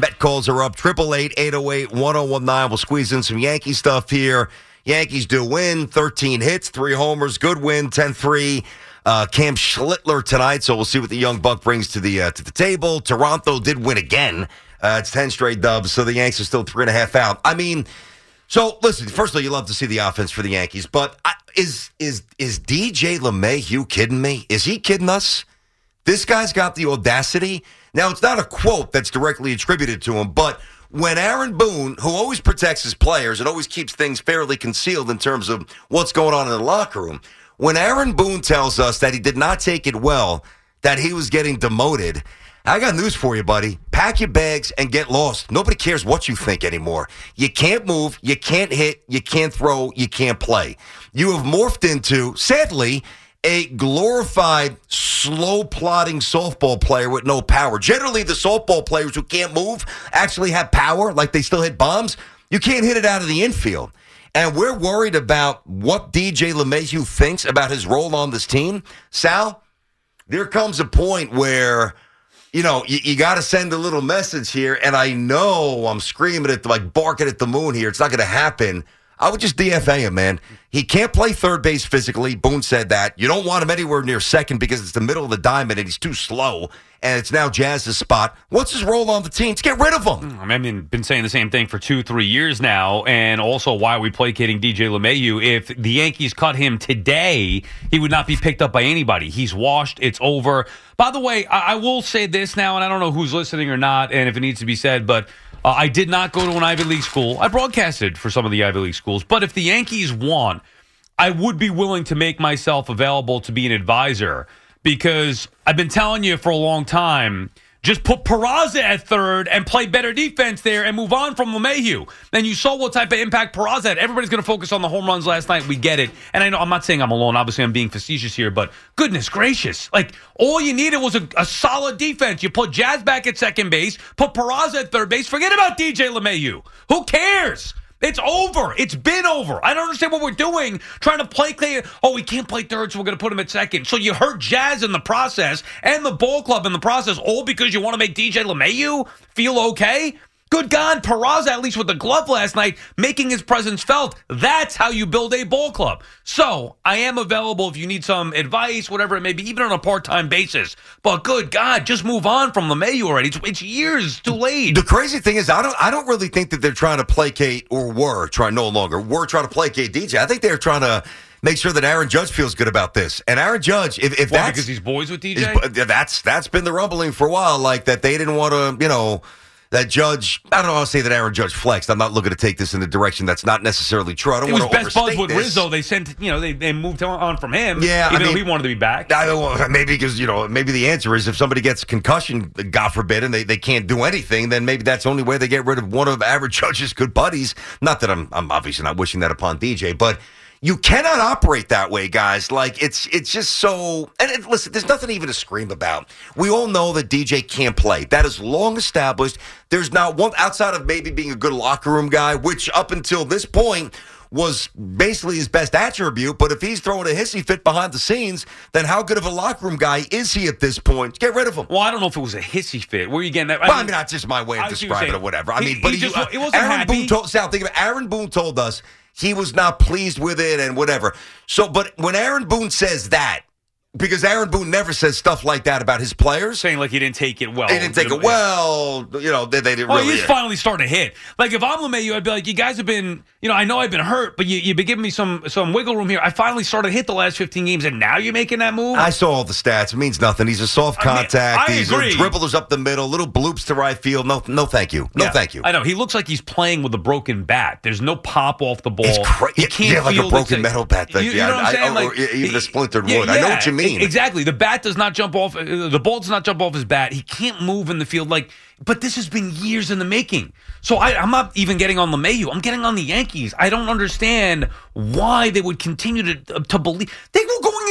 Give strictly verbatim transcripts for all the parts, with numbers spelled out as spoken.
Met calls are up. triple eight, eight oh eight, one oh one nine. We'll squeeze in some Yankee stuff here. Yankees do win. thirteen hits, three homers. Good win, ten three. Uh, Cam Schlittler tonight, so we'll see what the young buck brings to the uh, to the table. Toronto did win again. Uh, it's ten straight dubs, so the Yanks are still three and a half out. I mean, so listen, first of all, you love to see the offense for the Yankees, but I, is is is D J LeMahieu kidding me? Is he kidding us? This guy's got the audacity. Now, it's not a quote that's directly attributed to him, but when Aaron Boone, who always protects his players and always keeps things fairly concealed in terms of what's going on in the locker room, when Aaron Boone tells us that he did not take it well, that he was getting demoted, I got news for you, buddy. Pack your bags and get lost. Nobody cares what you think anymore. You can't move, you can't hit, you can't throw, you can't play. You have morphed into, sadly, a glorified, slow-plodding softball player with no power. Generally, the softball players who can't move actually have power, like they still hit bombs. You can't hit it out of the infield. And we're worried about what D J LeMahieu thinks about his role on this team. Sal, there comes a point where, you know, you, you got to send a little message here, and I know I'm screaming at, the, like, barking at the moon here. It's not going to happen. I would just D F A him, man. He can't play third base physically. Boone said that. You don't want him anywhere near second because it's the middle of the diamond and he's too slow. And it's now Jazz's spot. What's his role on the team? Let's get rid of him. I mean, been saying the same thing for two, three years now. And also, why are we placating D J LeMahieu? If the Yankees cut him today, he would not be picked up by anybody. He's washed. It's over. By the way, I, I will say this now, and I don't know who's listening or not, and if it needs to be said, but Uh, I did not go to an Ivy League school. I broadcasted for some of the Ivy League schools. But if the Yankees want, I would be willing to make myself available to be an advisor because I've been telling you for a long time, just put Peraza at third and play better defense there and move on from LeMahieu. And you saw what type of impact Peraza had. Everybody's going to focus on the home runs last night. We get it. And I know I'm not saying I'm alone. Obviously, I'm being facetious here. But goodness gracious. Like, all you needed was a, a solid defense. You put Jazz back at second base, put Peraza at third base. Forget about D J LeMahieu. Who cares? It's over. It's been over. I don't understand what we're doing, trying to play clear. Oh, we can't play third, so we're going to put him at second. So you hurt Jazz in the process and the ball club in the process, all because you want to make D J LeMahieu feel okay? Good God, Peraza, at least with the glove last night, making his presence felt. That's how you build a ball club. So I am available if you need some advice, whatever it may be, even on a part-time basis. But good God, just move on from LeMahieu already. It's, it's years too late. The crazy thing is, I don't, I don't really think that they're trying to placate, or were trying no longer, were trying to placate D J. I think they're trying to make sure that Aaron Judge feels good about this. And Aaron Judge, if, if Why, that's because he's boys with D J? Is, that's that's been the rumbling for a while, like that they didn't want to, you know. That Judge, I don't want to say that Aaron Judge flexed. I'm not looking to take this in a direction that's not necessarily true. I don't it want was to best buds with this. Rizzo. They sent, you know, they, they moved on from him. Yeah, even I mean, though he wanted to be back. I don't, maybe because, you know, maybe the answer is if somebody gets a concussion, God forbid, and they, they can't do anything, then maybe that's the only way they get rid of one of Aaron Judge's good buddies. Not that I'm, I'm obviously not wishing that upon D J, but you cannot operate that way, guys. Like, it's it's just so... And it, listen, there's nothing even to scream about. We all know that D J can't play. That is long established. There's not one... Outside of maybe being a good locker room guy, which up until this point was basically his best attribute, but if he's throwing a hissy fit behind the scenes, then how good of a locker room guy is he at this point? Get rid of him. Well, I don't know if it was a hissy fit. Where are you getting that? I, well, mean, I mean, that's just my way of describing it or whatever. I he, mean, but he he, just, uh, it wasn't Aaron happy. Boone told... Sal, think about it. Aaron Boone told us he was not pleased with it and whatever. So, but when Aaron Boone says that, because Aaron Boone never says stuff like that about his players. Saying like he didn't take it well. He didn't take it well. You know, they, they didn't well, really. he's finally starting to hit. Like, if I'm LeMahieu, I'd be like, you guys have been, you know, I know I've been hurt, but you, you've been giving me some some wiggle room here. I finally started to hit the last fifteen games, and now you're making that move? I saw all the stats. It means nothing. He's a soft contact. I mean, I He's agree. a dribblers up the middle, little bloops to right field. No, no thank you. No yeah, thank you. I know. He looks like he's playing with a broken bat. There's no pop off the ball. It's crazy. He can't yeah, like a feel broken the, metal bat. Like, you, you yeah, know what I'm saying? I, I, like, or even a splintered yeah, wood. Yeah, I know what you mean. Exactly. The bat does not jump off. Uh, the ball does not jump off his bat. He can't move in the field. Like, but this has been years in the making. So I, I'm not even getting on LeMahieu. I'm getting on the Yankees. I don't understand why they would continue to to believe. They were going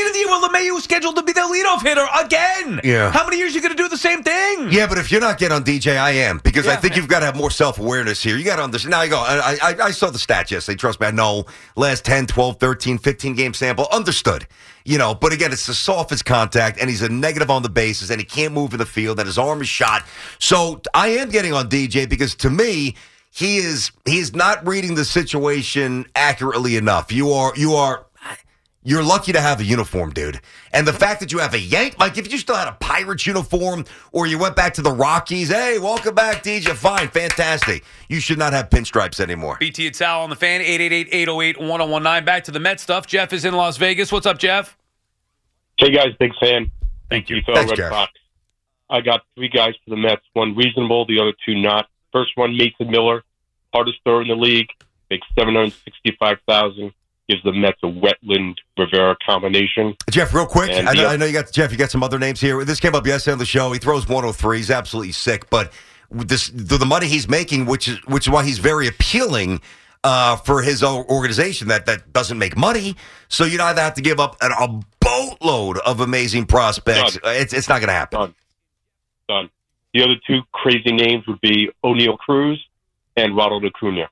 beginning of the year when LeMahieu was scheduled to be the leadoff hitter again. Yeah. How many years are you going to do the same thing? Yeah, but if you're not getting on D J, I am. Because Yeah, I think man. you've got to have more self-awareness here. You got to understand. Now you go, I, I, I saw the stats yesterday. Trust me, I know. Last ten, twelve, thirteen, fifteen game sample. Understood. You know, but again, it's the softest contact, and he's a negative on the bases, and he can't move in the field, and his arm is shot. So I am getting on D J because to me, he is he is not reading the situation accurately enough. You are you are you're lucky to have a uniform, dude. And the fact that you have a Yank, like if you still had a Pirates uniform or you went back to the Rockies, hey, welcome back, D J. Fine, fantastic. You should not have pinstripes anymore. B T and Sal on the Fan, eight eight eight, eight oh eight, one oh one nine. Back to the Mets stuff. Jeff is in Las Vegas. What's up, Jeff? Hey, guys, big fan. Thank you. Fellow Thanks, Red Jeff. Sox. I got three guys for the Mets. One reasonable, the other two not. First one, Mason Miller, hardest thrower in the league, makes seven hundred sixty-five thousand dollars. Gives the Mets a Wetland Rivera combination. Jeff, real quick, And I know, the- I know you got Jeff. You got some other names here. This came up yesterday on the show. He throws one oh three. He's absolutely sick, but this the, the money he's making, which is which is why he's very appealing uh, for his own organization that that doesn't make money. So you'd either have to give up an, a boatload of amazing prospects. Done. It's it's not going to happen. Done. Done. The other two crazy names would be O'Neal Cruz and Ronald Acuna.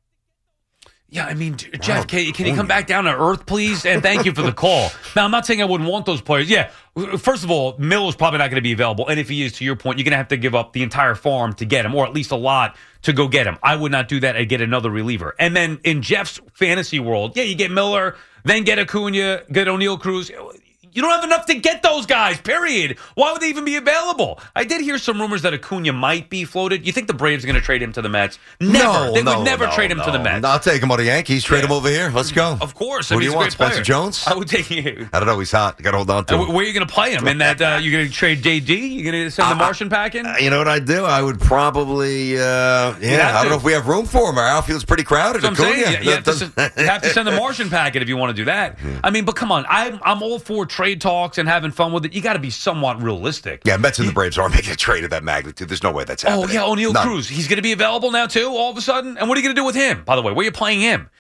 Yeah, I mean, Jeff, can, can you come back down to earth, please? And thank you for the call. Now, I'm not saying I wouldn't want those players. Yeah, first of all, Miller's probably not going to be available. And if he is, to your point, you're going to have to give up the entire farm to get him, or at least a lot to go get him. I would not do that. I'd get another reliever. And then in Jeff's fantasy world, yeah, you get Miller, then get Acuna, get O'Neal Cruz. You don't have enough to get those guys, period. Why would they even be available? I did hear some rumors that Acuna might be floated. You think the Braves are going to trade him to the Mets? Never. No, they no, would never no, trade him no. to the Mets. I'll take him on the Yankees. Trade Yeah. him over here. Let's go. Of course. Who I do mean, you he's a want, great Spencer player. Jones? I would take you. I don't know. He's hot. Got to hold on to Uh, him. Where are you going to play him? In that uh, you're going to trade J D? You're going to send the Uh, Martian pack in? Uh, You know what I'd do? I would probably, uh, have yeah, I don't to. know if we have room for him. Our outfield's pretty crowded. That's what I'm saying. Acuna, You, you have to, that send, you have to send the Martian packet if you want to do that. I mean, but come on. I'm, I'm all for trade talks and having fun with it. You got to be somewhat realistic. Yeah, Mets and the Braves aren't making a trade of that magnitude. There's no way that's happening. Oh, yeah, O'Neal None. Cruz. He's going to be available now, too, all of a sudden? And what are you going to do with him? By the way, where are you playing him?